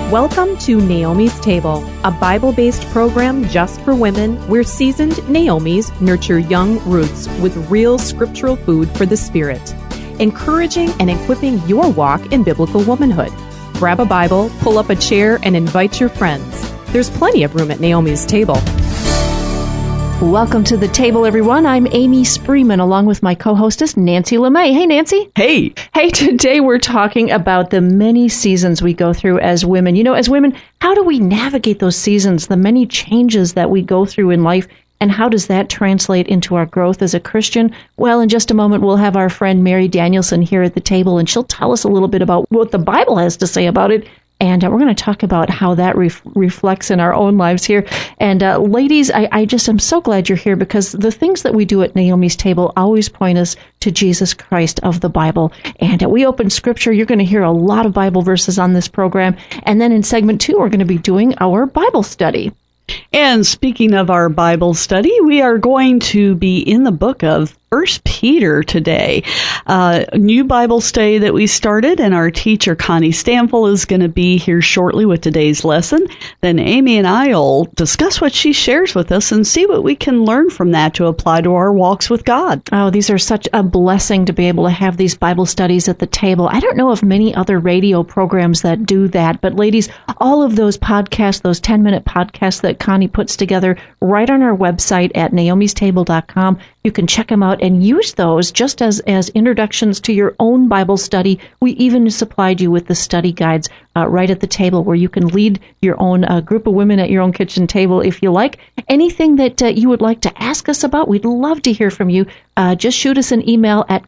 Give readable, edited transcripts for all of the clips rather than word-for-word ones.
Welcome to Naomi's Table, a Bible-based program just for women where seasoned Naomis nurture young Ruths with real scriptural food for the spirit, encouraging and equipping your walk in biblical womanhood. Grab a Bible, pull up a chair, and invite your friends. There's plenty of room at Naomi's Table. Welcome to the table, everyone. I'm Amy Spreeman, along with my co-hostess, Nancy LeMay. Hey, Nancy. Hey. Hey, today we're talking about the many seasons we go through as women. You know, as women, how do we navigate those seasons, the many changes that we go through in life, and how does that translate into our growth as a Christian? Well, in just a moment, we'll have our friend Mary Danielson here at the table, and she'll tell us a little bit about what the Bible has to say about it. And we're going to talk about how that reflects in our own lives here. And ladies, I just am so glad you're here, because the things that we do at Naomi's Table always point us to Jesus Christ of the Bible. And we open Scripture. You're going to hear a lot of Bible verses on this program. And then in segment 2, we're going to be doing our Bible study. And speaking of our Bible study, we are going to be in the book of 1 Peter today. A new Bible study that we started, and our teacher, Connie Stanfill, is going to be here shortly with today's lesson. Then Amy and I will discuss what she shares with us and see what we can learn from that to apply to our walks with God. Oh, these are such a blessing to be able to have these Bible studies at the table. I don't know of many other radio programs that do that, but ladies, all of those podcasts, those 10-minute podcasts that Connie puts together right on our website at naomistable.com, you can check them out and use those just as introductions to your own Bible study. We even supplied you with the study guides right at the table, where you can lead your own group of women at your own kitchen table if you like. Anything that you would like to ask us about, we'd love to hear from you. Just shoot us an email at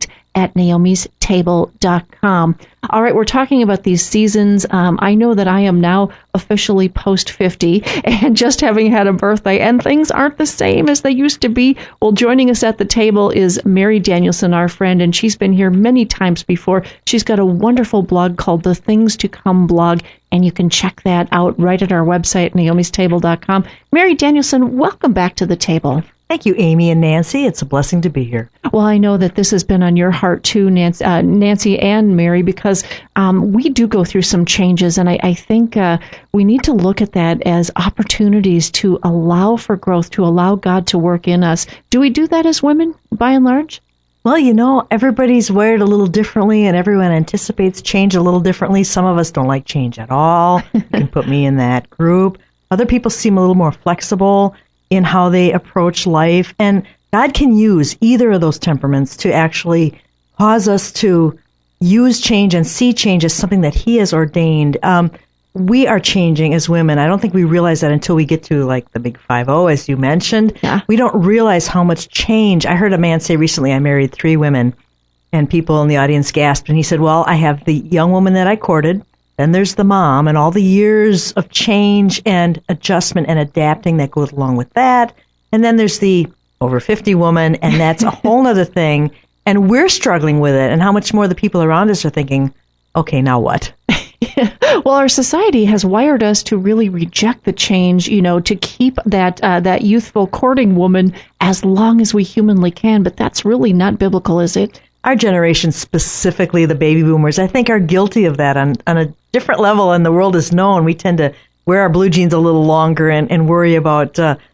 connect@naomistable.com. All right, we're talking about these seasons. I know that I am now officially post-50 and just having had a birthday, and things aren't the same as they used to be. Well, joining us at the table is Mary Danielson, our friend, and she's been here many times before. She's got a wonderful blog called The Things to Come blog, and you can check that out right at our website, naomistable.com. Mary Danielson, welcome back to the table. Thank you, Amy and Nancy. It's a blessing to be here. Well, I know that this has been on your heart too, Nancy and Mary, because we do go through some changes, and I think we need to look at that as opportunities to allow for growth, to allow God to work in us. Do we do that as women, by and large? Well, you know, everybody's wired a little differently, and everyone anticipates change a little differently. Some of us don't like change at all. You can put me in that group. Other people seem a little more flexible in how they approach life. And God can use either of those temperaments to actually cause us to use change and see change as something that He has ordained. We are changing as women. I don't think we realize that until we get to like the big 5-0, as you mentioned. Yeah. We don't realize how much change. I heard a man say recently, I married 3 women, and people in the audience gasped. And he said, well, I have the young woman that I courted, then there's the mom, and all the years of change and adjustment and adapting that goes along with that. And then there's the over 50 woman, and that's a whole other thing. And we're struggling with it, and how much more the people around us are thinking, okay, now what? Well, our society has wired us to really reject the change, you know, to keep that youthful courting woman as long as we humanly can. But that's really not biblical, is it? Our generation, specifically the baby boomers, I think are guilty of that on a different level than the world is known. We tend to wear our blue jeans a little longer and worry about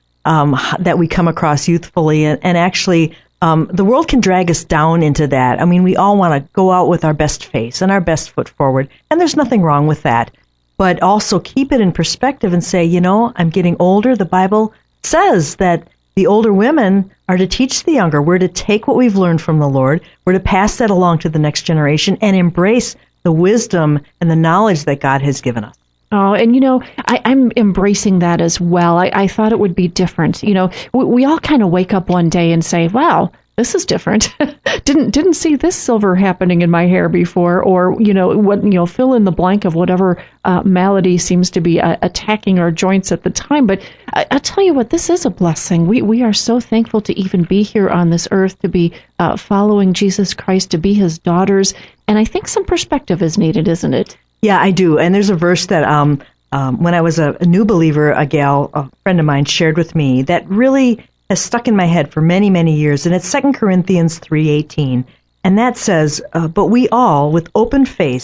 that we come across youthfully. And actually, the world can drag us down into that. I mean, we all want to go out with our best face and our best foot forward, and there's nothing wrong with that. But also keep it in perspective and say, you know, I'm getting older. The Bible says that the older women are to teach the younger. We're to take what we've learned from the Lord. We're to pass that along to the next generation and embrace the wisdom and the knowledge that God has given us. Oh, and you know, I'm embracing that as well. I thought it would be different. You know, we all kind of wake up one day and say, wow, this is different. Didn't see this silver happening in my hair before, or fill in the blank of whatever malady seems to be attacking our joints at the time. But I'll tell you what, this is a blessing. We are so thankful to even be here on this earth, to be following Jesus Christ, to be His daughters. And I think some perspective is needed, isn't it? Yeah, I do. And there's a verse that when I was a new believer, a friend of mine shared with me that really has stuck in my head for many, many years, and it's 2 Corinthians 3:18, and that says, but we all, with open face,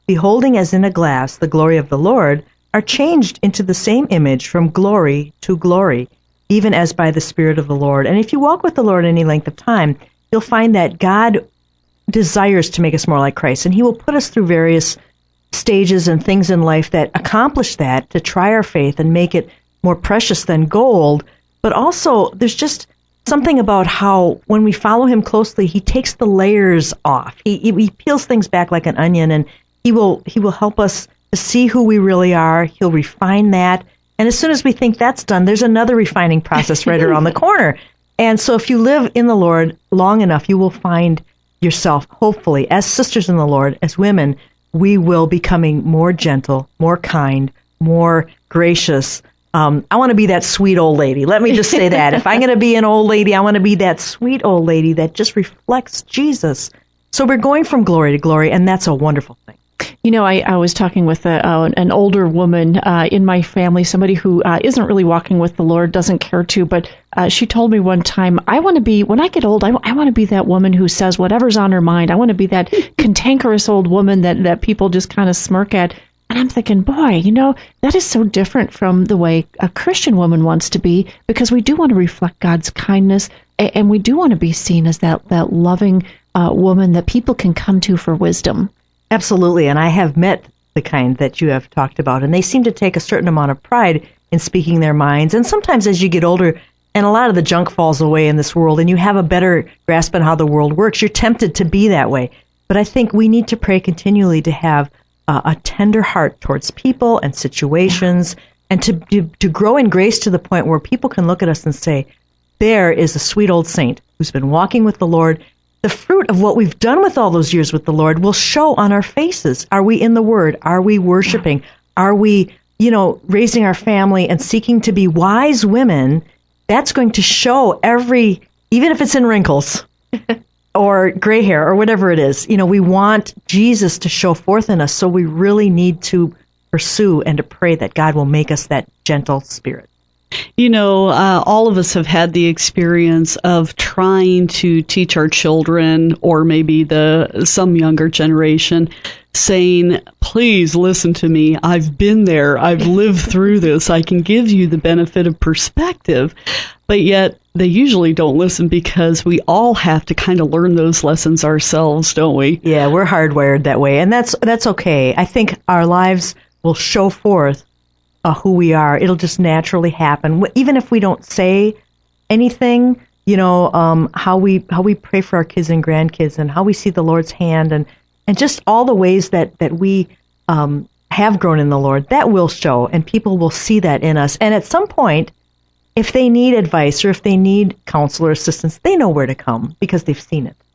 beholding as in a glass the glory of the Lord, are changed into the same image from glory to glory, even as by the Spirit of the Lord. And if you walk with the Lord any length of time, you'll find that God desires to make us more like Christ, and He will put us through various stages and things in life that accomplish that, to try our faith and make it more precious than gold. But also, there's just something about how when we follow Him closely, He takes the layers off. He peels things back like an onion, and He will help us to see who we really are. He'll refine that. And as soon as we think that's done, there's another refining process right around the corner. And so if you live in the Lord long enough, you will find yourself, hopefully, as sisters in the Lord, as women, we will becoming more gentle, more kind, more gracious. I want to be that sweet old lady. Let me just say that. If I'm going to be an old lady, I want to be that sweet old lady that just reflects Jesus. So we're going from glory to glory, and that's a wonderful thing. You know, I was talking with an older woman in my family, somebody who isn't really walking with the Lord, doesn't care to, but she told me one time, I want to be, when I get old, I want to be that woman who says whatever's on her mind. I want to be that cantankerous old woman that people just kind of smirk at. And I'm thinking, boy, you know, that is so different from the way a Christian woman wants to be, because we do want to reflect God's kindness, and we do want to be seen as that loving woman that people can come to for wisdom. Absolutely, and I have met the kind that you have talked about, and they seem to take a certain amount of pride in speaking their minds. And sometimes as you get older, and a lot of the junk falls away in this world, and you have a better grasp on how the world works, you're tempted to be that way. But I think we need to pray continually to have a tender heart towards people and situations, and to grow in grace to the point where people can look at us and say, there is a sweet old saint who's been walking with the Lord. The fruit of what we've done with all those years with the Lord will show on our faces. Are we in the Word? Are we worshiping? Are we, raising our family and seeking to be wise women? That's going to show even if it's in wrinkles or gray hair or whatever it is. We want Jesus to show forth in us, so we really need to pursue and to pray that God will make us that gentle spirit. All of us have had the experience of trying to teach our children, or maybe some younger generation, saying, please listen to me. I've been there. I've lived through this. I can give you the benefit of perspective. But yet they usually don't listen, because we all have to kind of learn those lessons ourselves, don't we? Yeah, we're hardwired that way. And that's okay. I think our lives will show forth who we are. It'll just naturally happen. Even if we don't say anything, how we pray for our kids and grandkids, and how we see the Lord's hand, and just all the ways that we have grown in the Lord, that will show, and people will see that in us. And at some point, if they need advice or if they need counsel or assistance, they know where to come because they've seen it.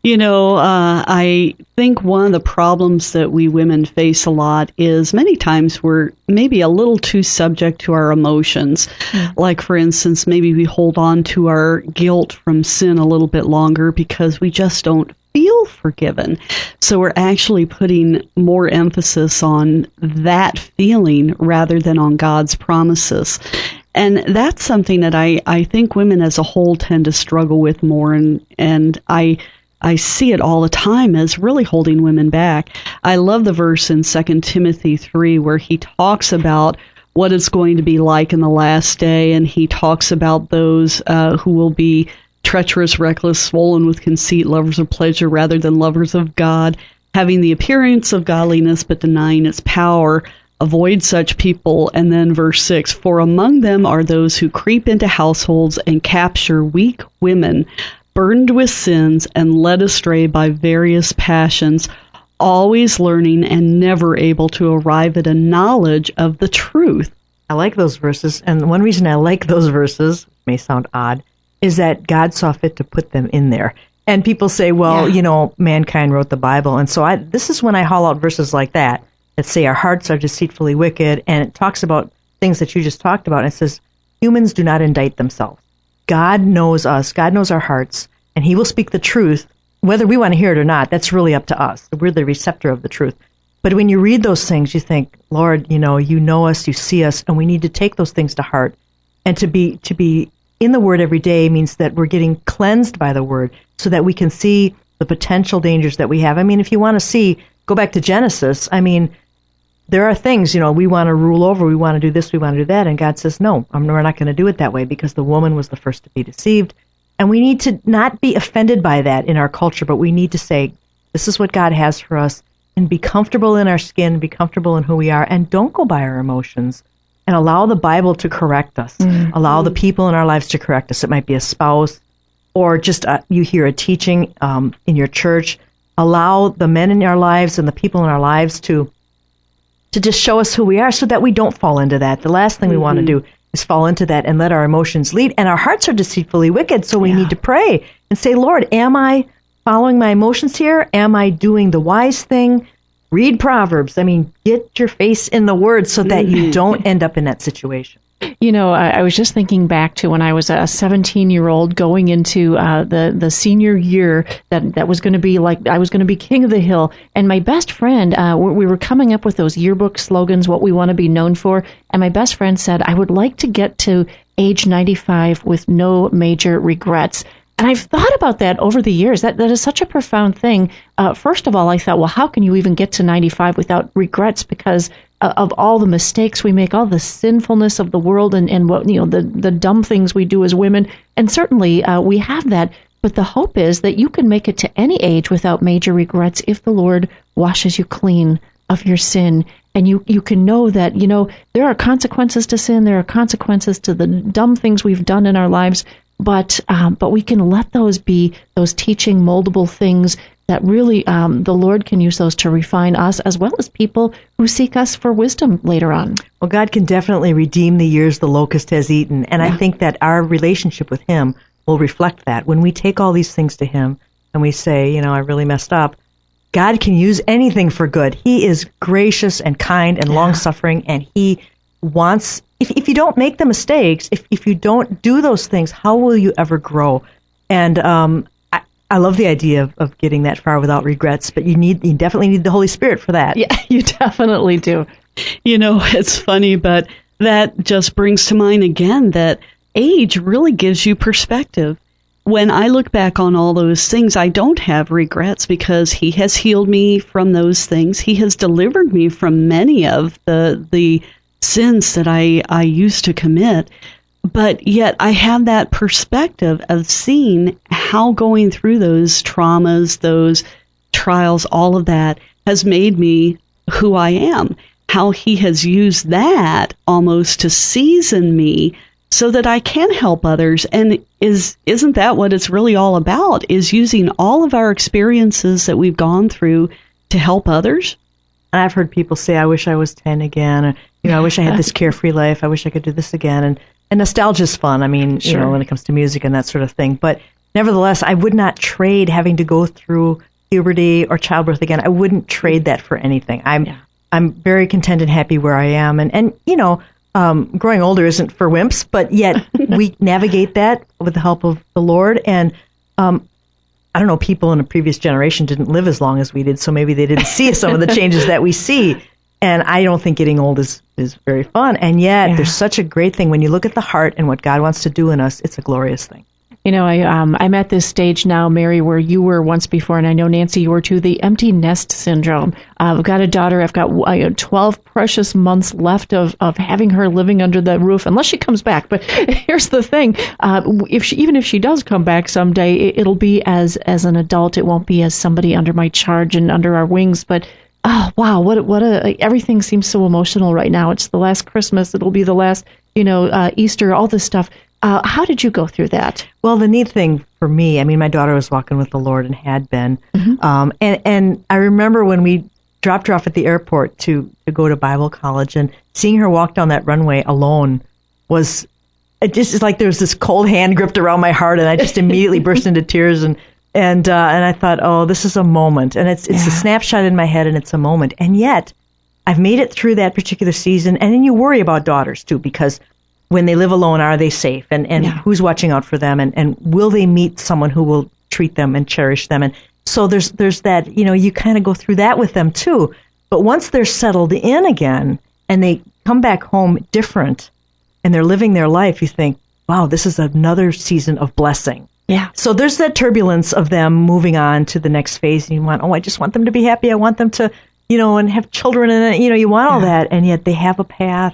I think one of the problems that we women face a lot is many times we're maybe a little too subject to our emotions. Like, for instance, maybe we hold on to our guilt from sin a little bit longer because we just don't feel forgiven. So we're actually putting more emphasis on that feeling rather than on God's promises. And that's something that I think women as a whole tend to struggle with more, and I see it all the time as really holding women back. I love the verse in 2 Timothy 3 where he talks about what it's going to be like in the last day, and he talks about those who will be treacherous, reckless, swollen with conceit, lovers of pleasure rather than lovers of God, having the appearance of godliness but denying its power. Avoid such people. And then verse 6, for among them are those who creep into households and capture weak women, burdened with sins and led astray by various passions, always learning and never able to arrive at a knowledge of the truth. I like those verses, and one reason I like those verses, may sound odd, is that God saw fit to put them in there. And people say, well, mankind wrote the Bible, and so this is when I haul out verses like that say our hearts are deceitfully wicked, and it talks about things that you just talked about. And it says, humans do not indict themselves. God knows us. God knows our hearts, and He will speak the truth. Whether we want to hear it or not, that's really up to us. We're the receptor of the truth. But when you read those things, you think, Lord, you know us, you see us, and we need to take those things to heart. And to be in the Word every day means that we're getting cleansed by the Word so that we can see the potential dangers that we have. I mean, if you want to see go back to Genesis, I mean, there are things, we want to rule over, we want to do this, we want to do that, and God says, no, we're not going to do it that way because the woman was the first to be deceived. And we need to not be offended by that in our culture, but we need to say, this is what God has for us, and be comfortable in our skin, be comfortable in who we are, and don't go by our emotions, and allow the Bible to correct us, allow the people in our lives to correct us. It might be a spouse, or just you hear a teaching in your church. Allow the men in our lives and the people in our lives to just show us who we are so that we don't fall into that. The last thing we want to do is fall into that and let our emotions lead. And our hearts are deceitfully wicked, so we need to pray and say, Lord, am I following my emotions here? Am I doing the wise thing? Read Proverbs. I mean, get your face in the Word so that you don't end up in that situation. I was just thinking back to when I was a 17-year-old going into the senior year that was going to be like I was going to be king of the hill. And my best friend, we were coming up with those yearbook slogans, what we want to be known for. And my best friend said, I would like to get to age 95 with no major regrets. And I've thought about that over the years. That is such a profound thing. First of all, I thought, well, how can you even get to 95 without regrets? Because of all the mistakes we make, all the sinfulness of the world, and what the dumb things we do as women. And certainly we have that. But the hope is that you can make it to any age without major regrets if the Lord washes you clean of your sin. And you can know that, there are consequences to sin. There are consequences to the dumb things we've done in our lives. But we can let those be those teaching, moldable things that really the Lord can use those to refine us as well as people who seek us for wisdom later on. Well, God can definitely redeem the years the locust has eaten. And I think that our relationship with Him will reflect that. When we take all these things to Him and we say, I really messed up, God can use anything for good. He is gracious and kind and long-suffering, and He wants... If you don't make the mistakes, if you don't do those things, how will you ever grow? And I love the idea of getting that far without regrets, but you definitely need the Holy Spirit for that. Yeah, you definitely do. It's funny, but that just brings to mind again that age really gives you perspective. When I look back on all those things, I don't have regrets because He has healed me from those things. He has delivered me from many of the sins that I used to commit, but yet I have that perspective of seeing how going through those traumas, those trials, all of that has made me who I am, how He has used that almost to season me so that I can help others. And isn't that what it's really all about, is using all of our experiences that we've gone through to help others? And I've heard people say, I wish I was 10 again, or, I wish I had this carefree life, I wish I could do this again. And nostalgia's fun, when it comes to music and that sort of thing. But nevertheless, I would not trade having to go through puberty or childbirth again. I wouldn't trade that for anything. I'm very content and happy where I am. And growing older isn't for wimps, but yet we navigate that with the help of the Lord. And I don't know, people in a previous generation didn't live as long as we did, so maybe they didn't see some of the changes that we see. And I don't think getting old is very fun. And yet there's such a great thing. When you look at the heart and what God wants to do in us, it's a glorious thing. I'm at this stage now, Mary, where you were once before, and I know, Nancy, you were too, the empty nest syndrome. I've got a daughter. I've got 12 precious months left of having her living under the roof, unless she comes back. But here's the thing. Even if she does come back someday, it'll be as an adult. It won't be as somebody under my charge and under our wings. But oh, wow, everything seems so emotional right now. It's the last Christmas. It'll be the last, Easter, all this stuff. How did you go through that? Well, the neat thing for me, my daughter was walking with the Lord and had been. Mm-hmm. And I remember when we dropped her off at the airport to go to Bible college, and seeing her walk down that runway alone was, it's like there was this cold hand gripped around my heart, and I just immediately burst into tears. And I thought, oh, this is a moment. And it's a snapshot in my head, and it's a moment. And yet, I've made it through that particular season. And then you worry about daughters, too, because when they live alone, are they safe? And who's watching out for them? And will they meet someone who will treat them and cherish them? And so there's that, you kind of go through that with them, too. But once they're settled in again, and they come back home different, and they're living their life, you think, wow, this is another season of blessing. Yeah. So there's that turbulence of them moving on to the next phase, and you want, I just want them to be happy. I want them to, and have children, and you want all that, and yet they have a path.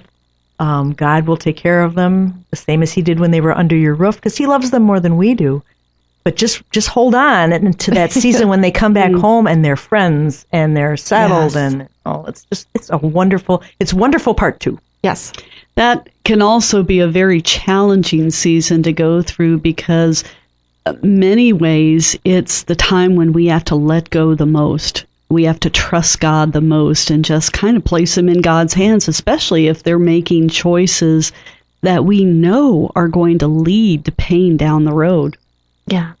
God will take care of them the same as He did when they were under your roof, because He loves them more than we do. But just hold on to that season when they come back home and they're friends and they're settled, and it's wonderful part 2. Yes. That can also be a very challenging season to go through, because many ways it's the time when we have to let go the most. We have to trust God the most and just kind of place them in God's hands, especially if they're making choices that we know are going to lead to pain down the road. Yeah.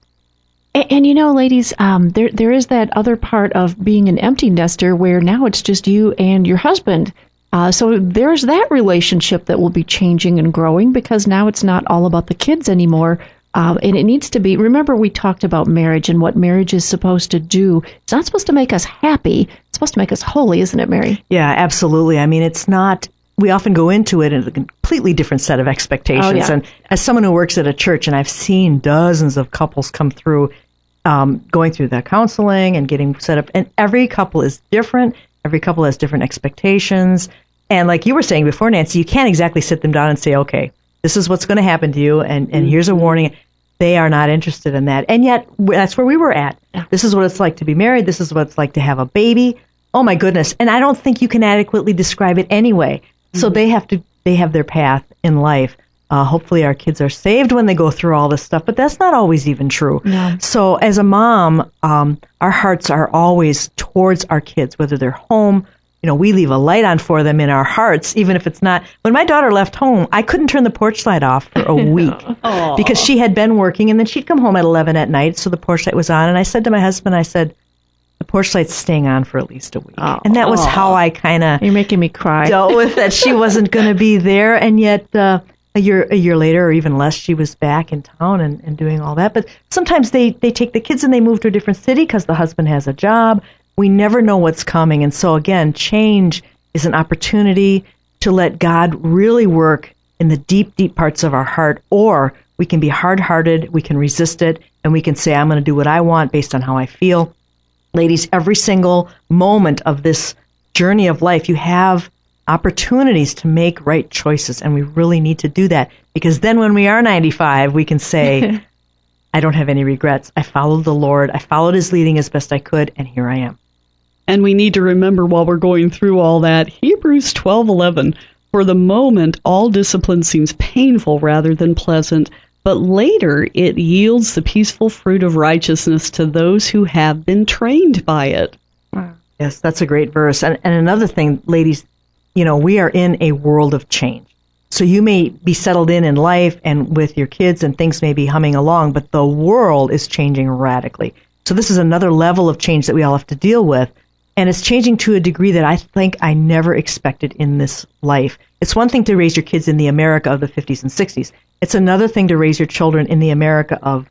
And ladies, there is that other part of being an empty nester where now it's just you and your husband. So there's that relationship that will be changing and growing, because now it's not all about the kids anymore. And it needs to be, remember we talked about marriage and what marriage is supposed to do. It's not supposed to make us happy. It's supposed to make us holy, isn't it, Mary? Yeah, absolutely. I mean, it's not, we often go into it in a completely different set of expectations. Oh, yeah. And as someone who works at a church, and I've seen dozens of couples come through, going through that counseling and getting set up, and every couple is different. Every couple has different expectations. And like you were saying before, Nancy, you can't exactly sit them down and say, okay, this is what's going to happen to you, and here's a warning. They are not interested in that. And yet, that's where we were at. This is what it's like to be married. This is what it's like to have a baby. Oh, my goodness. And I don't think you can adequately describe it anyway. So they have their path in life. Hopefully our kids are saved when they go through all this stuff, but that's not always even true. No. So as a mom, our hearts are always towards our kids, whether they're home. We leave a light on for them in our hearts, even if it's not. When my daughter left home, I couldn't turn the porch light off for a week because she had been working, and then she'd come home at 11 at night, so the porch light was on. And I said to my husband, the porch light's staying on for at least a week. And that was how I kind of... You're making me cry. ...dealt with that she wasn't going to be there. And yet a year later, or even less, she was back in town and doing all that. But sometimes they take the kids and they move to a different city because the husband has a job. We never know what's coming. And so, again, change is an opportunity to let God really work in the deep, deep parts of our heart. Or we can be hard-hearted, we can resist it, and we can say, I'm going to do what I want based on how I feel. Ladies, every single moment of this journey of life, you have opportunities to make right choices, and we really need to do that. Because then when we are 95, we can say, I don't have any regrets. I followed the Lord. I followed His leading as best I could, and here I am. And we need to remember while we're going through all that, Hebrews 12:11, for the moment, all discipline seems painful rather than pleasant, but later it yields the peaceful fruit of righteousness to those who have been trained by it. Wow. Yes, that's a great verse. And another thing, ladies, we are in a world of change. So you may be settled in life and with your kids and things may be humming along, but the world is changing radically. So this is another level of change that we all have to deal with. And it's changing to a degree that I think I never expected in this life. It's one thing to raise your kids in the America of the 50s and 60s. It's another thing to raise your children in the America of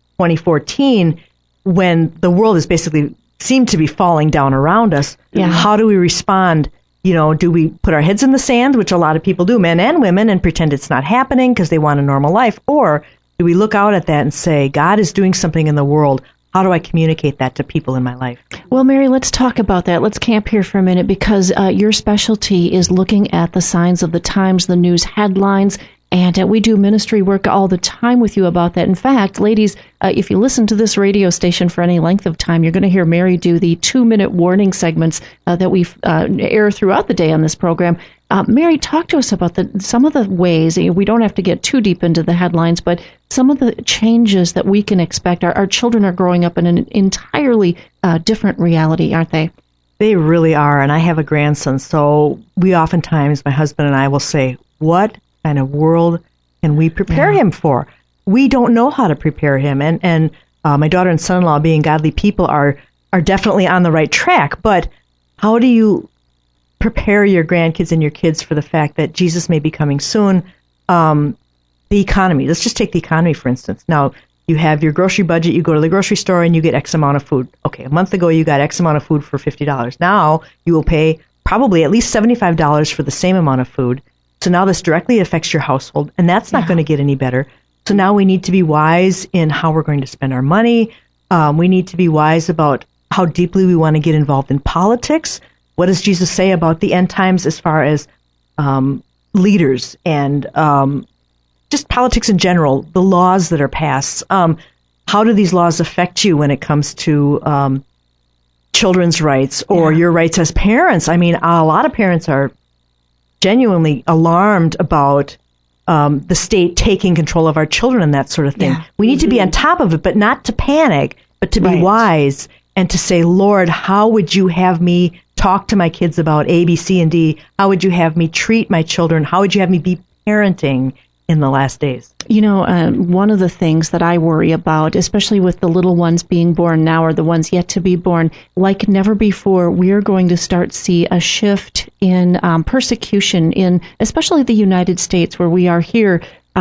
2014 when the world is basically seemed to be falling down around us. Yeah. How do we respond? Do we put our heads in the sand, which a lot of people do, men and women, and pretend it's not happening because they want a normal life? Or do we look out at that and say, God is doing something in the world? How do I communicate that to people in my life? Well, Mary, let's talk about that. Let's camp here for a minute because your specialty is looking at the signs of the times, the news headlines, and we do ministry work all the time with you about that. In fact, ladies, if you listen to this radio station for any length of time, you're going to hear Mary do the 2-minute warning segments that we air throughout the day on this program. Mary, talk to us about some of the ways, we don't have to get too deep into the headlines, but some of the changes that we can expect. Our children are growing up in an entirely different reality, aren't they? They really are, and I have a grandson, so we oftentimes, my husband and I will say, what kind of world can we prepare him for? We don't know how to prepare him, and my daughter and son-in-law, being godly people, are definitely on the right track, but how do you prepare your grandkids and your kids for the fact that Jesus may be coming soon? The economy. Let's just take the economy, for instance. Now, you have your grocery budget. You go to the grocery store and you get X amount of food. Okay, a month ago you got X amount of food for $50. Now you will pay probably at least $75 for the same amount of food. So now this directly affects your household, and that's not going to get any better. So now we need to be wise in how we're going to spend our money. We need to be wise about how deeply we want to get involved in politics. What does Jesus say about the end times as far as leaders and just politics in general, the laws that are passed? How do these laws affect you when it comes to children's rights or your rights as parents? I mean, a lot of parents are genuinely alarmed about the state taking control of our children and that sort of thing. Yeah. We need to be on top of it, but not to panic, but to be wise and to say, Lord, how would you have me talk to my kids about A, B, C, and D? How would you have me treat my children? How would you have me be parenting in the last days? You know, one of the things that I worry about, especially with the little ones being born now or the ones yet to be born, like never before, we are going to start to see a shift in persecution in especially the United States, where we are here,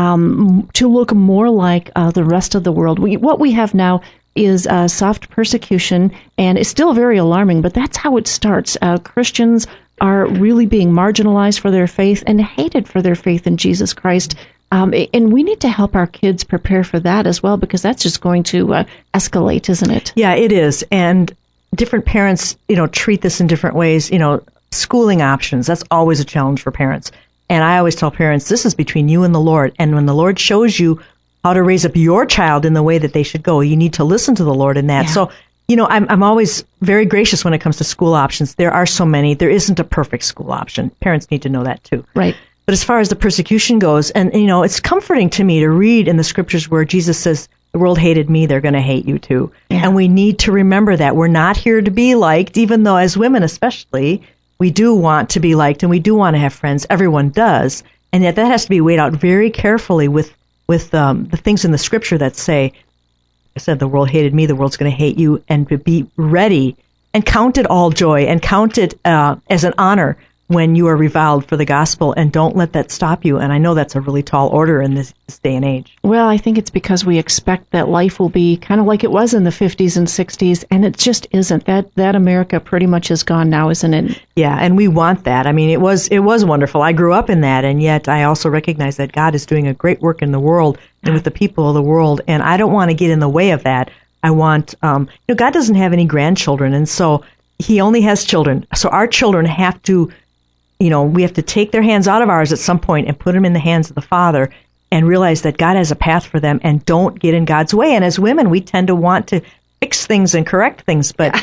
to look more like the rest of the world. What we have now is soft persecution, and it's still very alarming, but that's how it starts. Christians are really being marginalized for their faith and hated for their faith in Jesus Christ. And we need to help our kids prepare for that as well, because that's just going to escalate, isn't it? Yeah, it is. And different parents, treat this in different ways. Schooling options, that's always a challenge for parents. And I always tell parents, this is between you and the Lord. And when the Lord shows you how to raise up your child in the way that they should go, you need to listen to the Lord in that. Yeah. So, I'm always very gracious when it comes to school options. There are so many. There isn't a perfect school option. Parents need to know that too. Right. But as far as the persecution goes, and, it's comforting to me to read in the scriptures where Jesus says, the world hated me, they're going to hate you too. Yeah. And we need to remember that. We're not here to be liked, even though as women especially, we do want to be liked and we do want to have friends. Everyone does. And yet that has to be weighed out very carefully with the things in the scripture that say, I said, the world hated me, the world's going to hate you, and to be ready and count it all joy and count it as an honor when you are reviled for the gospel, and don't let that stop you. And I know that's a really tall order in this day and age. Well, I think it's because we expect that life will be kind of like it was in the 50s and 60s, and it just isn't. That America pretty much is gone now, isn't it? Yeah, and we want that. I mean, it was wonderful. I grew up in that, and yet I also recognize that God is doing a great work in the world and with the people of the world, and I don't want to get in the way of that. I want, God doesn't have any grandchildren, and so He only has children. So our children have to, we have to take their hands out of ours at some point and put them in the hands of the Father and realize that God has a path for them, and don't get in God's way. And as women, we tend to want to fix things and correct things, but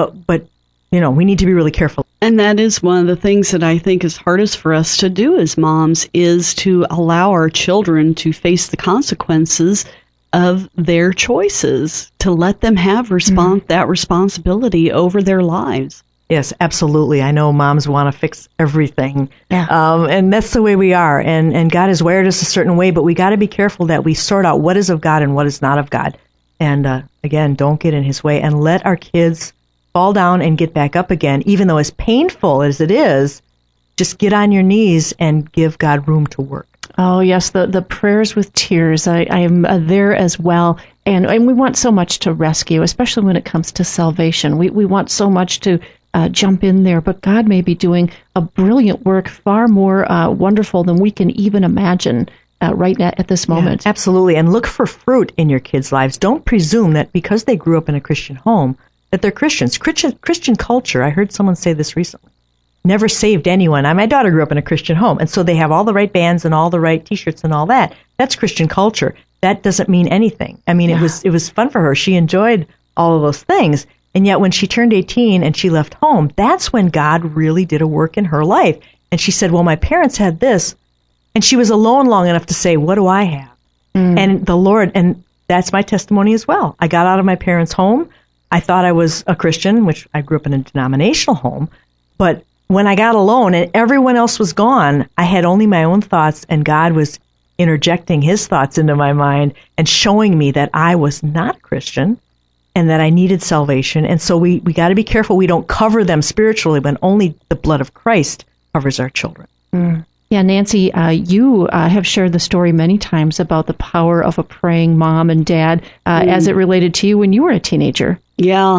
we need to be really careful. And that is one of the things that I think is hardest for us to do as moms, is to allow our children to face the consequences of their choices, to let them have that responsibility over their lives. Yes, absolutely. I know moms want to fix everything. Yeah. And that's the way we are. And God has wired us a certain way, but we got to be careful that we sort out what is of God and what is not of God. And again, don't get in His way, and let our kids fall down and get back up again, even though as painful as it is. Just get on your knees and give God room to work. Oh, yes, the prayers with tears. I am there as well. And we want so much to rescue, especially when it comes to salvation. We want so much to jump in there, but God may be doing a brilliant work, far more wonderful than we can even imagine right at this moment. Yeah, absolutely. And look for fruit in your kids' lives. Don't presume that because they grew up in a Christian home that they're Christians. Christian culture, I heard someone say this recently, never saved anyone. My daughter grew up in a Christian home, and so they have all the right bands and all the right T-shirts and all that. That's Christian culture. That doesn't mean anything. I mean, it was fun for her. She enjoyed all of those things. And yet when she turned 18 and she left home, that's when God really did a work in her life. And she said, well, my parents had this. And she was alone long enough to say, what do I have? And the Lord, and that's my testimony as well. I got out of my parents' home. I thought I was a Christian, which I grew up in a denominational home. But when I got alone and everyone else was gone, I had only my own thoughts, and God was interjecting His thoughts into my mind and showing me that I was not a Christian and that I needed salvation. And so we got to be careful we don't cover them spiritually when only the blood of Christ covers our children. Yeah, Nancy, you have shared the story many times about the power of a praying mom and dad as it related to you when you were a teenager. Yeah,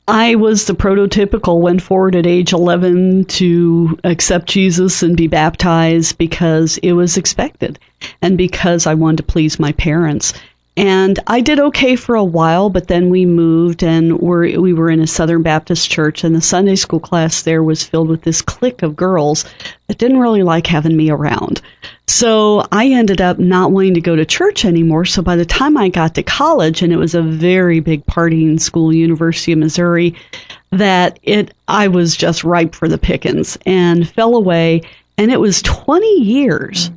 I was the prototypical, went forward at age 11 to accept Jesus and be baptized because it was expected and because I wanted to please my parents. And I did okay for a while, but then we moved and we were in a Southern Baptist church, and the Sunday school class there was filled with this clique of girls that didn't really like having me around. So I ended up not wanting to go to church anymore. So by the time I got to college, and it was a very big partying school, University of Missouri, I was just ripe for the pickings and fell away. And it was 20 years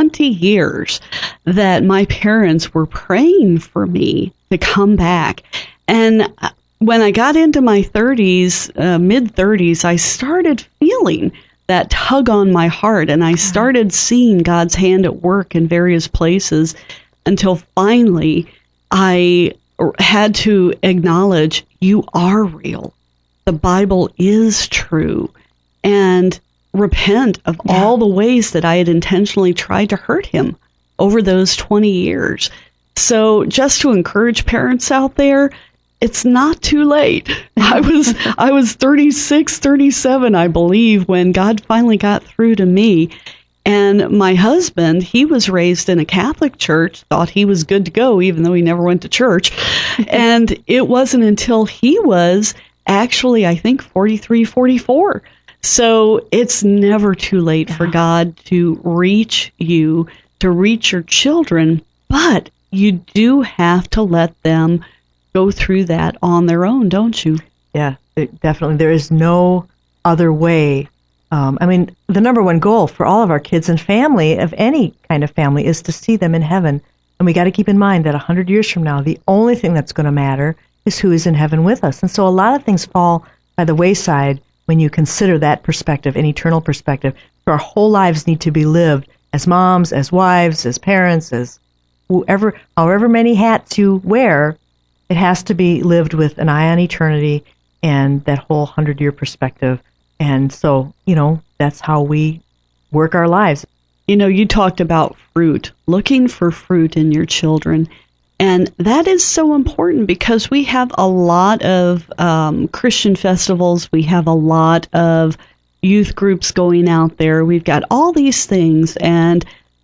that my parents were praying for me to come back. And when I got into my 30s, mid-30s, I started feeling that tug on my heart, and I started seeing God's hand at work in various places until finally I had to acknowledge, you are real. The Bible is true. And repent of all the ways that I had intentionally tried to hurt him over those 20 years. So just to encourage parents out there, it's not too late. I was 36, 37, I believe, when God finally got through to me. And my husband, he was raised in a Catholic church, thought he was good to go, even though he never went to church. And it wasn't until he was actually, I think, 43, 44. So it's never too late for God to reach you, to reach your children, but you do have to let them go through that on their own, don't you? Yeah, definitely. There is no other way. The number one goal for all of our kids and family, of any kind of family, is to see them in heaven. And we got to keep in mind that 100 years from now, the only thing that's going to matter is who is in heaven with us. And so a lot of things fall by the wayside when you consider that perspective, an eternal perspective. So our whole lives need to be lived as moms, as wives, as parents, as however many hats you wear. It has to be lived with an eye on eternity and that whole 100-year perspective. And so, that's how we work our lives. You talked about fruit, looking for fruit in your children. And that is so important because we have a lot of Christian festivals. We have a lot of youth groups going out there. We've got all these things. And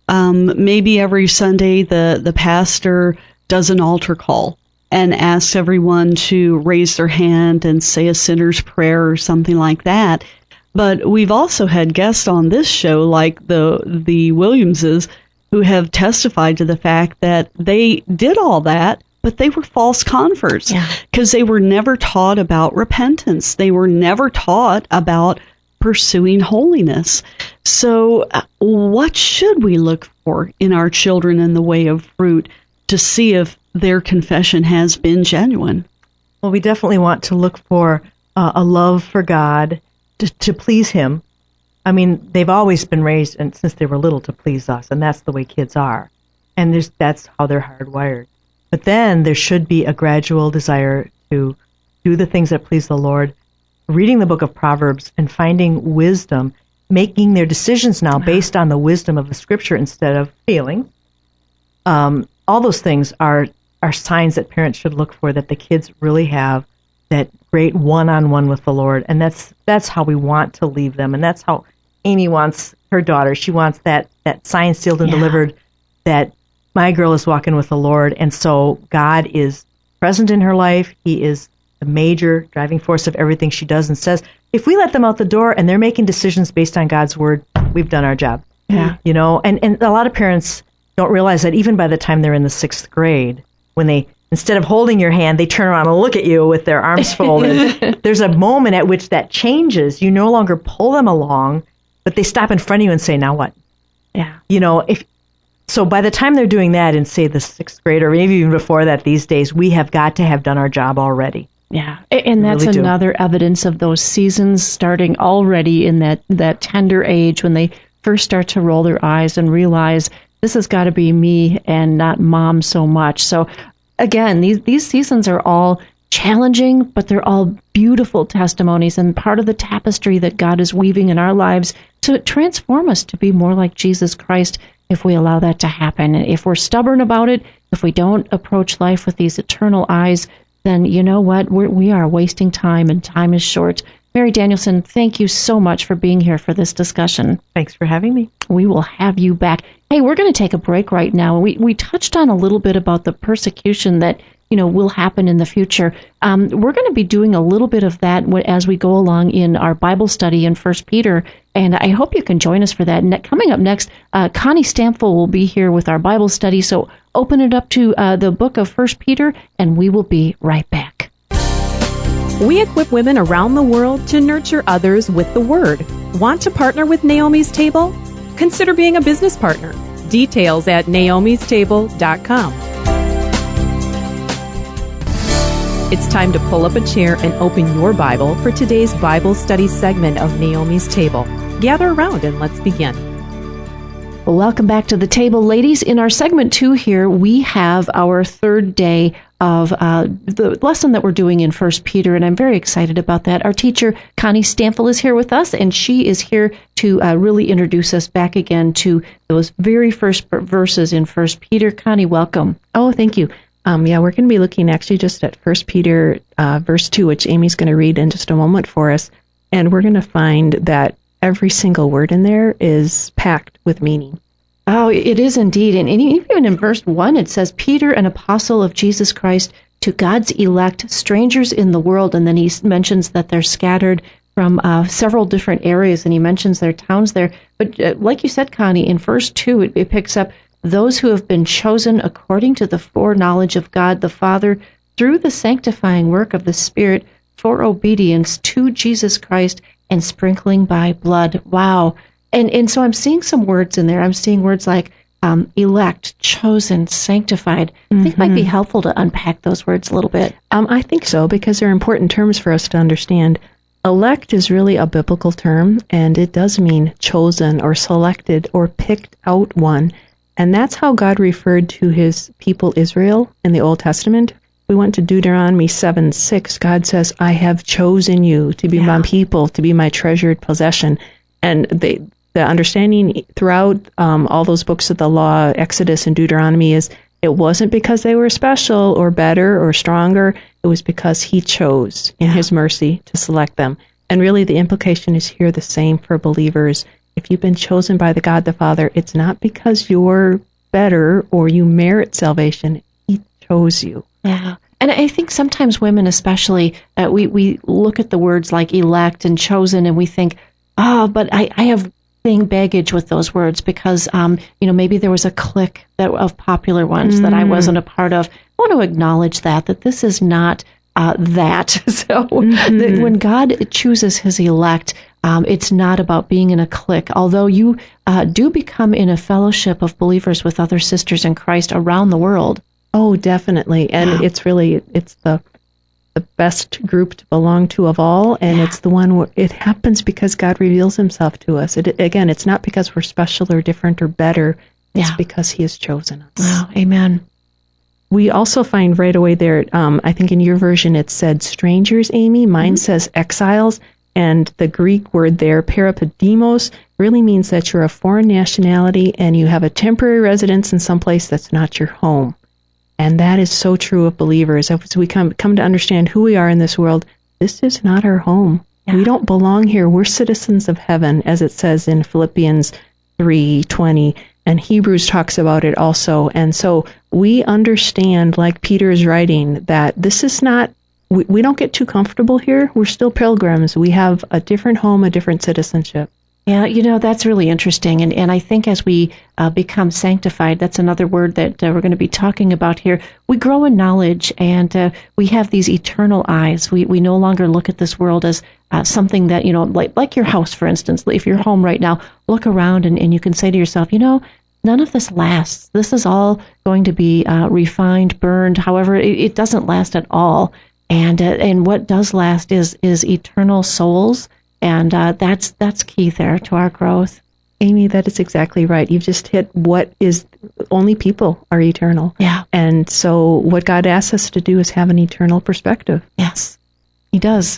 maybe every Sunday the pastor does an altar call and asks everyone to raise their hand and say a sinner's prayer or something like that. But we've also had guests on this show like the Williamses, who have testified to the fact that they did all that, but they were false converts because they were never taught about repentance. They were never taught about pursuing holiness. So what should we look for in our children in the way of fruit to see if their confession has been genuine? Well, we definitely want to look for a love for God to please Him. They've always been raised, and since they were little, to please us, and that's the way kids are. And that's how they're hardwired. But then there should be a gradual desire to do the things that please the Lord, reading the book of Proverbs and finding wisdom, making their decisions now based on the wisdom of the Scripture instead of feeling. All those things are signs that parents should look for, that the kids really have that great one-on-one with the Lord. And that's how we want to leave them, and that's how Amy wants her daughter. She wants that signed, sealed, and delivered, that my girl is walking with the Lord. And so God is present in her life. He is the major driving force of everything she does and says. If we let them out the door and they're making decisions based on God's word, we've done our job. Yeah. And a lot of parents don't realize that even by the time they're in the 6th grade, when they, instead of holding your hand, they turn around and look at you with their arms folded. There's a moment at which that changes. You no longer pull them along, but they stop in front of you and say, now what? Yeah. So by the time they're doing that in, say, the 6th grade, or maybe even before that these days, we have got to have done our job already. Yeah. And that's really another evidence of those seasons starting already in that tender age when they first start to roll their eyes and realize this has got to be me and not mom so much. So again, these seasons are all challenging, but they're all beautiful testimonies and part of the tapestry that God is weaving in our lives to transform us to be more like Jesus Christ if we allow that to happen. If we're stubborn about it, if we don't approach life with these eternal eyes, then you know what? We are wasting time, and time is short. Mary Danielson, thank you so much for being here for this discussion. Thanks for having me. We will have you back. Hey, we're going to take a break right now. We touched on a little bit about the persecution that will happen in the future. We're going to be doing a little bit of that as we go along in our Bible study in 1 Peter, and I hope you can join us for that. Coming up next, Connie Stamfel will be here with our Bible study, so open it up to the book of 1 Peter, and we will be right back. We equip women around the world to nurture others with the Word. Want to partner with Naomi's Table? Consider being a business partner. Details at naomistable.com. It's time to pull up a chair and open your Bible for today's Bible study segment of Naomi's Table. Gather around and let's begin. Well, welcome back to the table, ladies. In our segment 2 here, we have our third day of the lesson that we're doing in 1 Peter, and I'm very excited about that. Our teacher, Connie Stamfel, is here with us, and she is here to really introduce us back again to those very first verses in 1 Peter. Connie, welcome. Oh, thank you. We're going to be looking actually just at 1 Peter verse 2, which Amy's going to read in just a moment for us. And we're going to find that every single word in there is packed with meaning. Oh, it is indeed. And even in verse 1, it says, Peter, an apostle of Jesus Christ, to God's elect, strangers in the world. And then he mentions that they're scattered from several different areas, and he mentions their towns there. But like you said, Connie, in verse 2, it picks up, those who have been chosen according to the foreknowledge of God the Father through the sanctifying work of the Spirit for obedience to Jesus Christ and sprinkling by blood. Wow. And so I'm seeing some words in there. I'm seeing words like elect, chosen, sanctified. I think it might be helpful to unpack those words a little bit. I think so, because they're important terms for us to understand. Elect is really a biblical term, and it does mean chosen or selected or picked out one. And that's how God referred to his people Israel in the Old Testament. We went to Deuteronomy 7:6. God says, I have chosen you to be my people, to be my treasured possession. And the understanding throughout all those books of the law, Exodus and Deuteronomy, is it wasn't because they were special or better or stronger. It was because he chose in his mercy to select them. And really the implication is here the same for believers. If you've been chosen by the God the Father, it's not because you're better or you merit salvation. He chose you. Yeah. And I think sometimes women especially, we look at the words like elect and chosen and we think, but I have baggage with those words because, maybe there was a clique of popular ones that I wasn't a part of. I want to acknowledge that this is not that. So when God chooses his elect, it's not about being in a clique, although you do become in a fellowship of believers with other sisters in Christ around the world. Oh, definitely. And it's the best group to belong to of all, and it's the one where it happens because God reveals himself to us. Again, it's not because we're special or different or better. It's because he has chosen us. Wow, amen. We also find right away there, I think in your version it said strangers, Amy. Mine says exiles. And the Greek word there, parapidemos, really means that you're a foreign nationality and you have a temporary residence in some place that's not your home. And that is so true of believers. As we come to understand who we are in this world, this is not our home. Yeah. We don't belong here. We're citizens of heaven, as it says in Philippians 3:20, and Hebrews talks about it also. And so we understand, like Peter is writing, that this is not, we don't get too comfortable here. We're still pilgrims. We have a different home, a different citizenship. Yeah, that's really interesting. And I think as we become sanctified, that's another word that we're going to be talking about here. We grow in knowledge and we have these eternal eyes. We no longer look at this world as something that, like your house, for instance. If you're home right now, look around and you can say to yourself, none of this lasts. This is all going to be refined, burned. However, it doesn't last at all. And what does last is eternal souls. And that's key there to our growth. Amy, that is exactly right. You've just hit what is, only people are eternal. Yeah. And so what God asks us to do is have an eternal perspective. Yes, he does.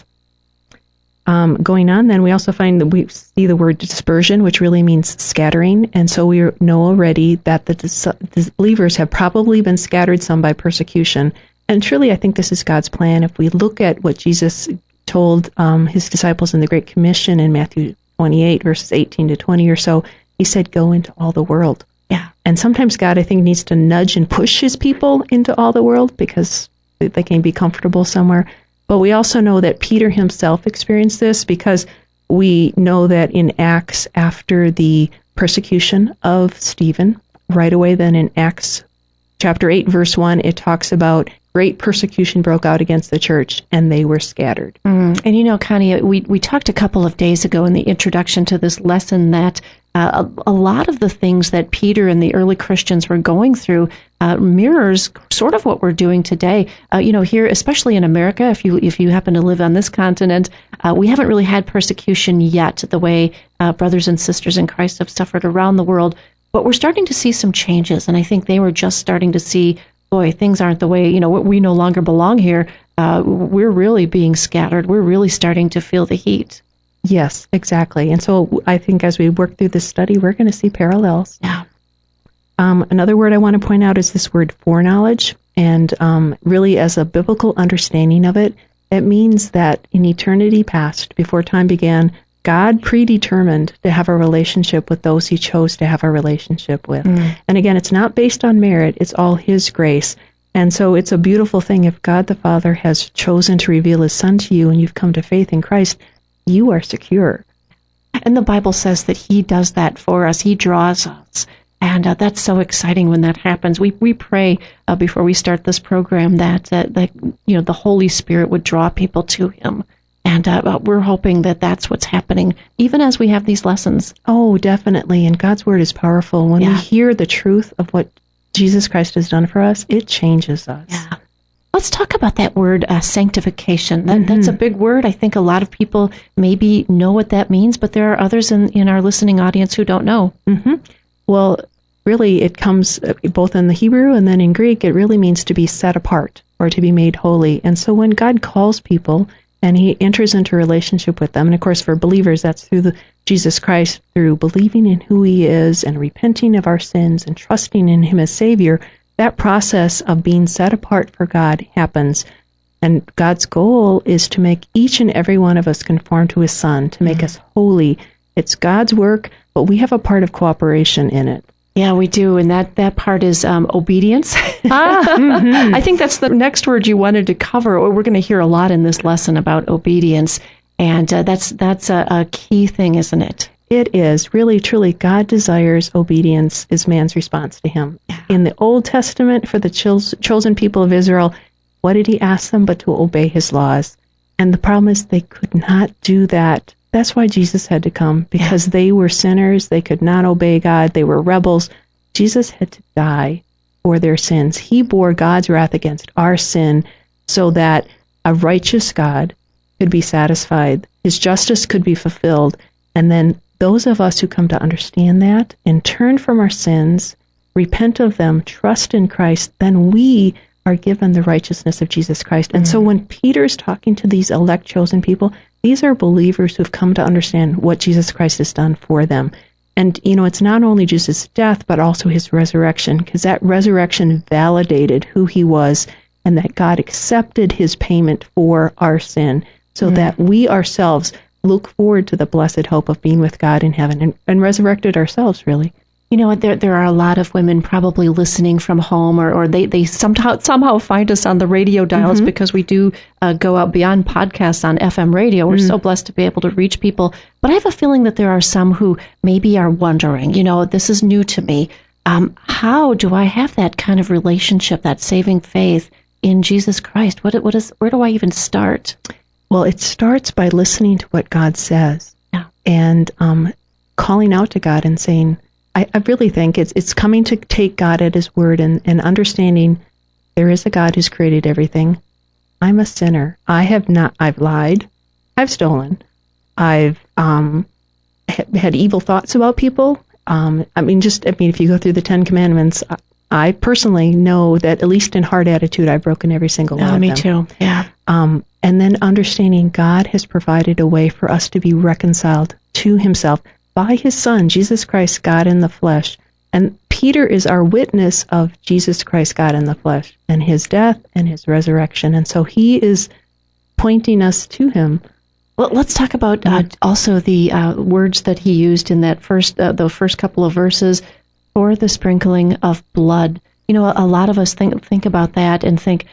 Going on, then we also find that we see the word dispersion, which really means scattering. And so we know already that the believers have probably been scattered, some by persecution, And truly, I think this is God's plan. If we look at what Jesus told his disciples in the Great Commission in Matthew 28, verses 18 to 20 or so, he said, go into all the world. Yeah. And sometimes God, I think, needs to nudge and push his people into all the world because they can be comfortable somewhere. But we also know that Peter himself experienced this because we know that in Acts, after the persecution of Stephen, right away then in Acts chapter 8, verse 1, it talks about great persecution broke out against the church, and they were scattered. And you know, Connie, we talked a couple of days ago in the introduction to this lesson that a lot of the things that Peter and the early Christians were going through mirrors sort of what we're doing today. You know, here, especially in America, if you happen to live on this continent, we haven't really had persecution yet the way brothers and sisters in Christ have suffered around the world. But we're starting to see some changes, and I think they were just starting to see, boy, things aren't the way, you know, we no longer belong here. We're really being scattered. We're really starting to feel the heat. Yes, exactly. And so I think as we work through this study, we're going to see parallels. Yeah. Another word I want to point out is this word foreknowledge. And really, as a biblical understanding of it, it means that in eternity past, before time began, God predetermined to have a relationship with those he chose to have a relationship with. And again, it's not based on merit, it's all his grace. And so it's a beautiful thing. If God the Father has chosen to reveal his Son to you and you've come to faith in Christ, you are secure. And the Bible says that he does that for us. He draws us. And that's so exciting when that happens. We pray before we start this program that you know, the Holy Spirit would draw people to him. And we're hoping that that's what's happening, even as we have these lessons. Oh, definitely. And God's Word is powerful. When we hear the truth of what Jesus Christ has done for us, it changes us. Yeah. Let's talk about that word, sanctification. That's a big word. I think a lot of people maybe know what that means, but there are others in our listening audience who don't know. Well, really, it comes both in the Hebrew and then in Greek. It really means to be set apart or to be made holy. And so when God calls people and he enters into a relationship with them, and of course for believers, that's through Jesus Christ, through believing in who he is and repenting of our sins and trusting in him as Savior, that process of being set apart for God happens. And God's goal is to make each and every one of us conform to his Son, to make us holy. It's God's work, but we have a part of cooperation in it. Yeah, we do, and that part is obedience. I think that's the next word you wanted to cover. We're going to hear a lot in this lesson about obedience, and that's a key thing, isn't it? It is. Really, truly, God desires obedience is man's response to him. In the Old Testament, for the chosen people of Israel, what did he ask them but to obey his laws? And the problem is they could not do that. That's why Jesus had to come, because they were sinners. They could not obey God. They were rebels. Jesus had to die for their sins. He bore God's wrath against our sin so that a righteous God could be satisfied. His justice could be fulfilled. And then those of us who come to understand that and turn from our sins, repent of them, trust in Christ, then we are given the righteousness of Jesus Christ. And so when Peter's talking to these elect chosen people, these are believers who've come to understand what Jesus Christ has done for them. And, you know, it's not only Jesus' death, but also his resurrection, because that resurrection validated who he was and that God accepted his payment for our sin so that we ourselves look forward to the blessed hope of being with God in heaven and resurrected ourselves, really. You know what, there are a lot of women probably listening from home, or they somehow find us on the radio dials because we do go out beyond podcasts on FM radio. We're so blessed to be able to reach people. But I have a feeling that there are some who maybe are wondering, you know, this is new to me. How do I have that kind of relationship, that saving faith in Jesus Christ? Where do I even start? Well, it starts by listening to what God says and calling out to God and saying, I really think it's coming to take God at his word and understanding there is a God who's created everything. I'm a sinner. I've lied. I've stolen. I've had evil thoughts about people. If you go through the 10 Commandments, I personally know that at least in hard attitude, I've broken every single one of them. Me too. Yeah. And then understanding God has provided a way for us to be reconciled to himself by his Son, Jesus Christ, God in the flesh. And Peter is our witness of Jesus Christ, God in the flesh, and his death and his resurrection. And so he is pointing us to him. Well, let's talk about also the words that he used in that the first couple of verses for the sprinkling of blood. You know, a lot of us think about that and think,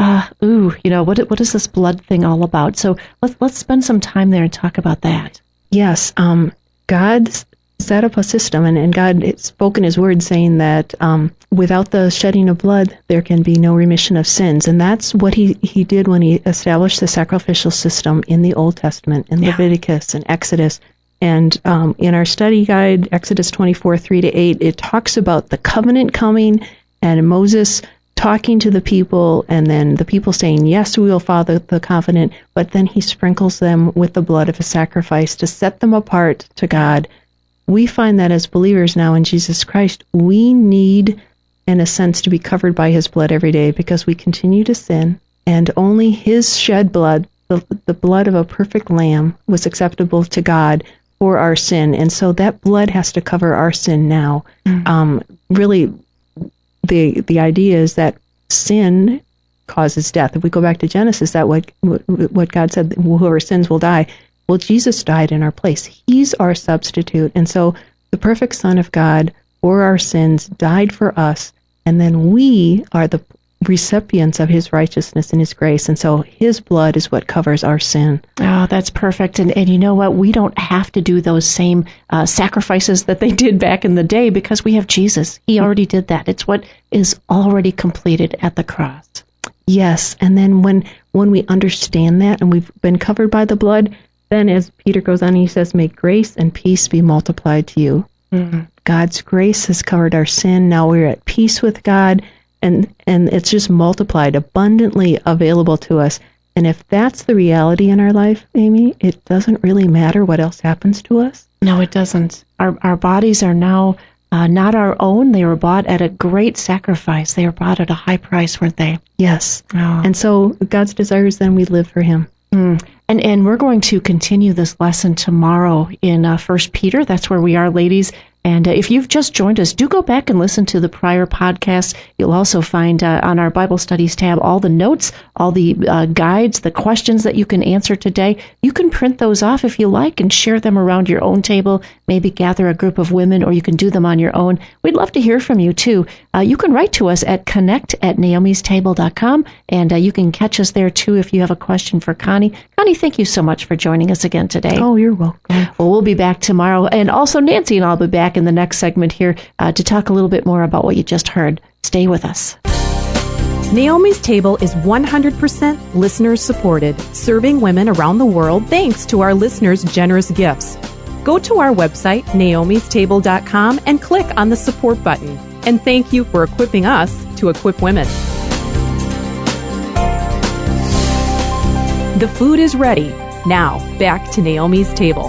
what is this blood thing all about? So let's spend some time there and talk about that. Yes, God set up a system, and God spoke in his word saying that without the shedding of blood, there can be no remission of sins. And that's what he did when he established the sacrificial system in the Old Testament, in Leviticus and Exodus. And in our study guide, Exodus 24, 3-8, it talks about the covenant coming and Moses talking to the people, and then the people saying, yes, we will follow the covenant, but then he sprinkles them with the blood of a sacrifice to set them apart to God. We find that as believers now in Jesus Christ, we need, in a sense, to be covered by his blood every day because we continue to sin, and only his shed blood, the blood of a perfect lamb, was acceptable to God for our sin. And so that blood has to cover our sin now. Really, the idea is that sin causes death. If we go back to Genesis, that what God said, whoever sins will die. Well, Jesus died in our place. He's our substitute. And so the perfect Son of God for our sins died for us, and then we are the recipients of his righteousness and his grace. And so his blood is what covers our sin. Oh, that's perfect. And you know what? We don't have to do those same sacrifices that they did back in the day because we have Jesus. He already did that. It's what is already completed at the cross. Yes. And then when we understand that and we've been covered by the blood, then as Peter goes on, he says, may grace and peace be multiplied to you. Mm-hmm. God's grace has covered our sin. Now we're at peace with God, and it's just multiplied, abundantly available to us. And if that's the reality in our life, Amy, it doesn't really matter what else happens to us. No, it doesn't. Our bodies are now not our own. They were bought at a great sacrifice. They were bought at a high price, weren't they? Yes. Oh. And so God's desire is then we live for him. And we're going to continue this lesson tomorrow in 1 Peter. That's where we are, ladies. And if you've just joined us, do go back and listen to the prior podcasts. You'll also find on our Bible Studies tab all the notes, all the guides, the questions that you can answer today. You can print those off if you like and share them around your own table, maybe gather a group of women, or you can do them on your own. We'd love to hear from you, too. You can write to us at connect@naomistable.com, and you can catch us there, too, if you have a question for Connie. Connie, thank you so much for joining us again today. Oh, you're welcome. Well, we'll be back tomorrow, and also Nancy and I'll be back in the next segment here to talk a little bit more about what you just heard. Stay with us. Naomi's Table is 100% listener supported, serving women around the world thanks to our listeners' generous gifts. Go to our website, naomistable.com, and click on the support button. And thank you for equipping us to equip women. The food is ready. Now, back to Naomi's Table.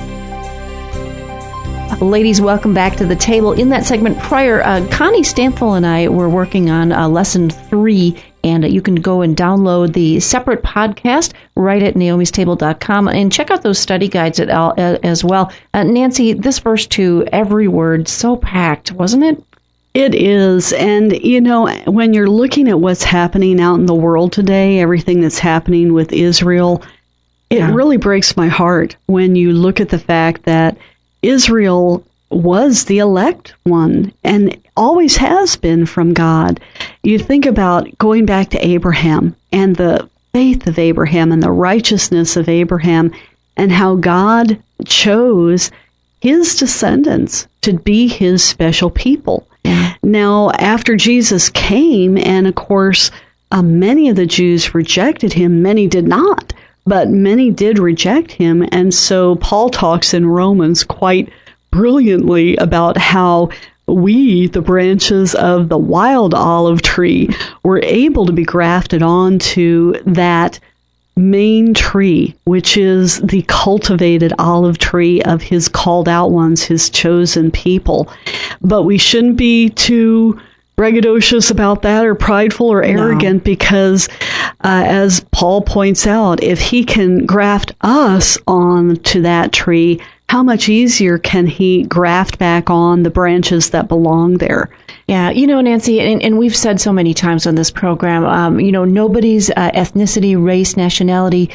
Ladies, welcome back to the table. In that segment prior, Connie Stamfel and I were working on Lesson 3, and you can go and download the separate podcast right at naomistable.com and check out those study guides as well. Nancy, this verse 2, every word so packed, wasn't it? It is. And, you know, when you're looking at what's happening out in the world today, everything that's happening with Israel, it really breaks my heart when you look at the fact that Israel was the elect one and always has been from God. You think about going back to Abraham and the faith of Abraham and the righteousness of Abraham and how God chose his descendants to be his special people. Now, after Jesus came, and of course, many of the Jews rejected him, many did not. But many did reject him, and so Paul talks in Romans quite brilliantly about how we, the branches of the wild olive tree, were able to be grafted onto that main tree, which is the cultivated olive tree of his called out ones, his chosen people. But we shouldn't be too braggadocious about that or prideful or arrogant because, as Paul points out, if he can graft us onto that tree, how much easier can he graft back on the branches that belong there? Yeah, Nancy, and we've said so many times on this program, nobody's ethnicity, race, nationality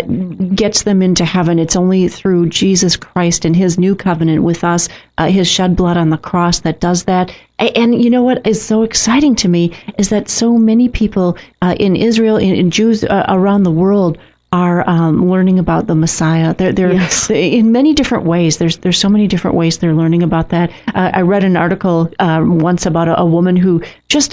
gets them into heaven. It's only through Jesus Christ and his new covenant with us, his shed blood on the cross that does that. And you know what is so exciting to me is that so many people in Israel, in Jews around the world, are learning about the Messiah. They're yes. In many different ways. There's so many different ways they're learning about that. I read an article once about a woman who just,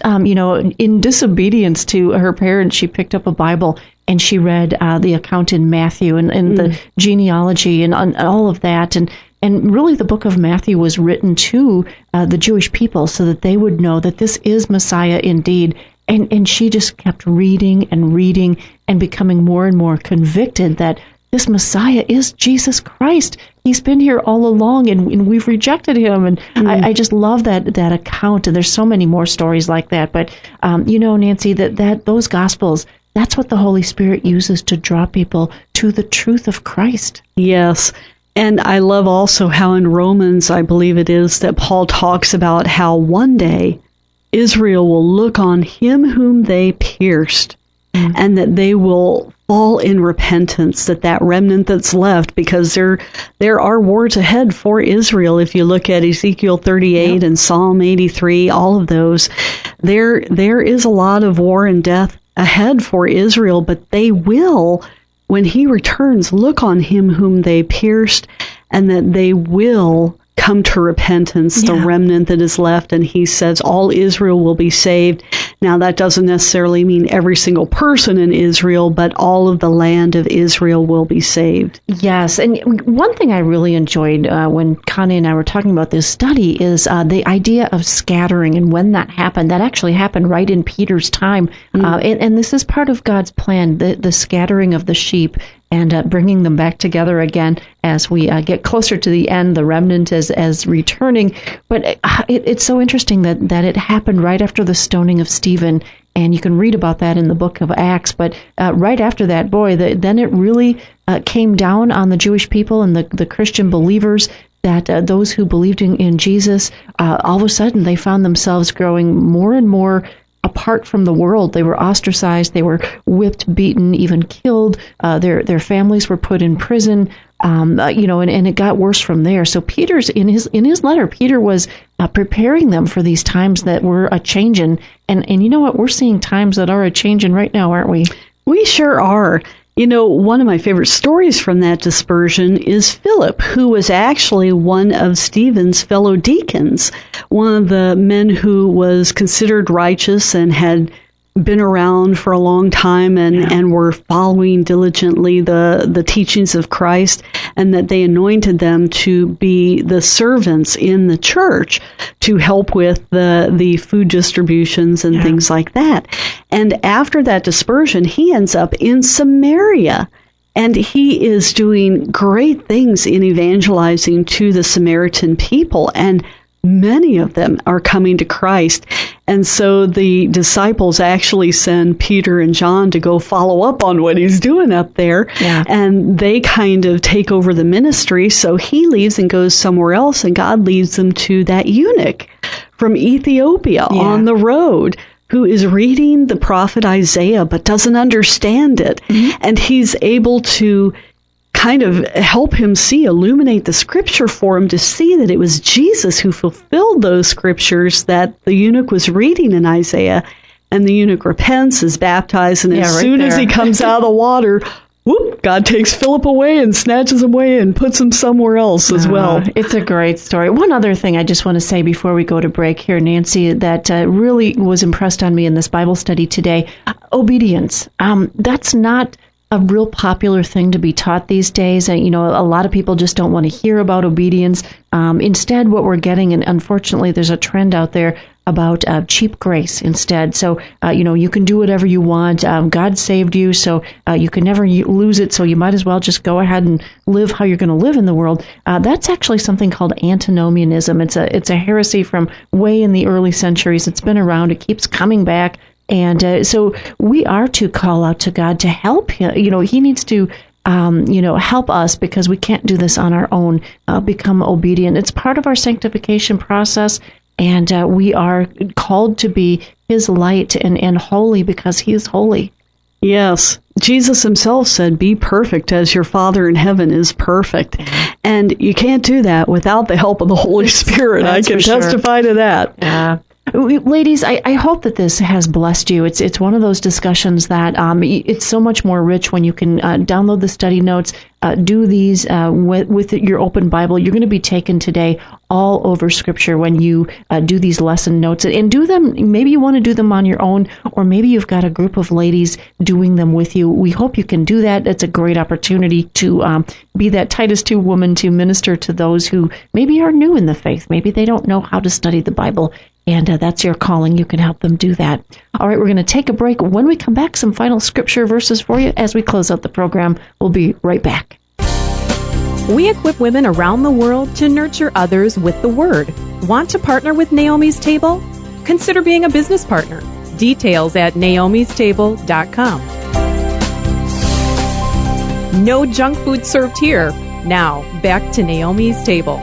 in disobedience to her parents, she picked up a Bible and she read the account in Matthew and the genealogy and all of that. And really the book of Matthew was written to the Jewish people so that they would know that this is Messiah indeed. And she just kept reading and becoming more and more convicted that this Messiah is Jesus Christ. He's been here all along, and we've rejected him. And I just love that account. And there's so many more stories like that. But Nancy, that those Gospels, that's what the Holy Spirit uses to draw people to the truth of Christ. Yes. And I love also how in Romans, I believe it is, that Paul talks about how one day Israel will look on him whom they pierced, and that they will fall in repentance, that remnant that's left, because there are wars ahead for Israel. If you look at Ezekiel 38 and Psalm 83, all of those, there is a lot of war and death ahead for Israel, but they will, when he returns, look on him whom they pierced, and that they will come to repentance, the remnant that is left. And he says all Israel will be saved. Now, that doesn't necessarily mean every single person in Israel, but all of the land of Israel will be saved. Yes, and one thing I really enjoyed when Connie and I were talking about this study is the idea of scattering and when that happened. That actually happened right in Peter's time. And this is part of God's plan, the scattering of the sheep and bringing them back together again as we get closer to the end, the remnant as returning. But it's so interesting that it happened right after the stoning of Stephen, and you can read about that in the book of Acts. But right after that, then it really came down on the Jewish people and the Christian believers, that those who believed in Jesus, all of a sudden they found themselves growing more and more apart from the world. They were ostracized, they were whipped, beaten, even killed. Their families were put in prison, and it got worse from there. So Peter's in his letter, Peter was preparing them for these times that were a changing. And you know what? We're seeing times that are a changing right now, aren't we? We sure are. One of my favorite stories from that dispersion is Philip, who was actually one of Stephen's fellow deacons, one of the men who was considered righteous and had been around for a long time and were following diligently the teachings of Christ, and that they anointed them to be the servants in the church to help with the food distributions and things like that. And after that dispersion, he ends up in Samaria. And he is doing great things in evangelizing to the Samaritan people, and many of them are coming to Christ. And so the disciples actually send Peter and John to go follow up on what he's doing up there. Yeah. And they kind of take over the ministry. So he leaves and goes somewhere else, and God leads them to that eunuch from Ethiopia on the road, who is reading the prophet Isaiah but doesn't understand it. Mm-hmm. And he's able to kind of help him illuminate the scripture for him to see that it was Jesus who fulfilled those scriptures that the eunuch was reading in Isaiah. And the eunuch repents, is baptized, and as soon as he comes out of the water, whoop, God takes Philip away and snatches him away and puts him somewhere else as well. It's a great story. One other thing I just want to say before we go to break here, Nancy, that really was impressed on me in this Bible study today. Obedience. That's not a real popular thing to be taught these days. A lot of people just don't want to hear about obedience. Instead, what we're getting, and unfortunately there's a trend out there about cheap grace instead. So, you can do whatever you want. God saved you, so you can never lose it, so you might as well just go ahead and live how you're going to live in the world. That's actually something called antinomianism. It's a heresy from way in the early centuries. It's been around. It keeps coming back. And so we are to call out to God to help him. He needs to help us because we can't do this on our own. Become obedient. It's part of our sanctification process, and we are called to be His light and holy because He is holy. Yes. Jesus himself said, be perfect as your Father in heaven is perfect. And you can't do that without the help of the Holy Spirit. I can testify to that. Yeah. Ladies, I hope that this has blessed you. It's one of those discussions that it's so much more rich when you can download the study notes, do these with your open Bible. You're going to be taken today all over Scripture when you do these lesson notes. And do them, maybe you want to do them on your own, or maybe you've got a group of ladies doing them with you. We hope you can do that. It's a great opportunity to be that Titus 2 woman to minister to those who maybe are new in the faith. Maybe they don't know how to study the Bible. And that's your calling. You can help them do that. All right, we're going to take a break. When we come back, some final scripture verses for you as we close out the program. We'll be right back. We equip women around the world to nurture others with the Word. Want to partner with Naomi's Table? Consider being a business partner. Details at naomistable.com. No junk food served here. Now, back to Naomi's Table.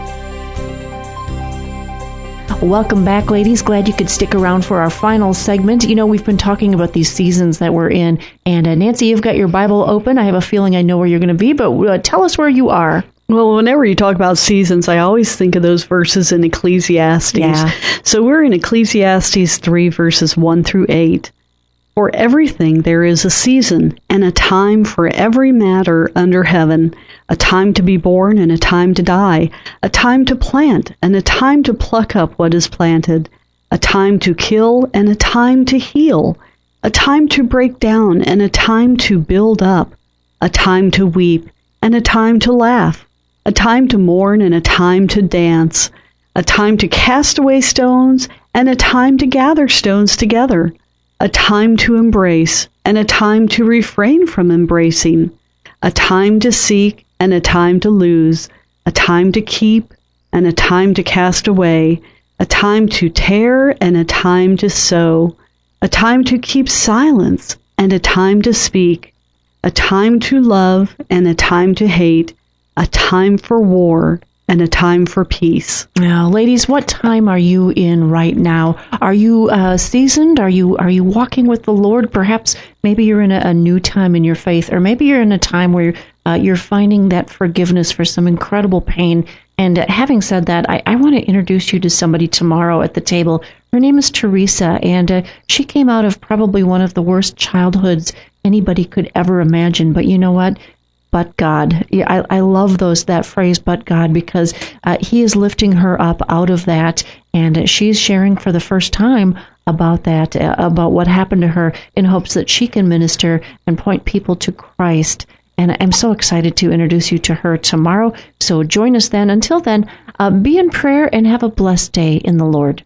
Welcome back, ladies. Glad you could stick around for our final segment. We've been talking about these seasons that we're in. And Nancy, you've got your Bible open. I have a feeling I know where you're going to be, but tell us where you are. Well, whenever you talk about seasons, I always think of those verses in Ecclesiastes. Yeah. So we're in Ecclesiastes 3, verses 1 through 8. For everything there is a season, and a time for every matter under heaven, a time to be born and a time to die, a time to plant and a time to pluck up what is planted, a time to kill and a time to heal, a time to break down and a time to build up, a time to weep and a time to laugh, a time to mourn and a time to dance, a time to cast away stones and a time to gather stones together, a time to embrace and a time to refrain from embracing, a time to seek and a time to lose, a time to keep and a time to cast away, a time to tear and a time to sow, a time to keep silence and a time to speak, a time to love and a time to hate, a time for war and a time for peace. Now, ladies, what time are you in right now? Are you seasoned? Are you walking with the Lord? Perhaps maybe you're in a new time in your faith, or maybe you're in a time where you're finding that forgiveness for some incredible pain. And having said that, I want to introduce you to somebody tomorrow at the table. Her name is Teresa, and she came out of probably one of the worst childhoods anybody could ever imagine. But you know what? But God. Yeah, I love that phrase, but God, because He is lifting her up out of that, and she's sharing for the first time about that, about what happened to her, in hopes that she can minister and point people to Christ. And I'm so excited to introduce you to her tomorrow. So join us then. Until then, be in prayer and have a blessed day in the Lord.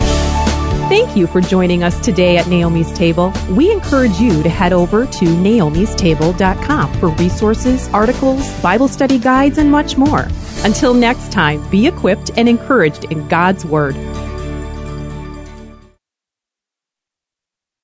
Thank you for joining us today at Naomi's Table. We encourage you to head over to naomistable.com for resources, articles, Bible study guides, and much more. Until next time, be equipped and encouraged in God's Word.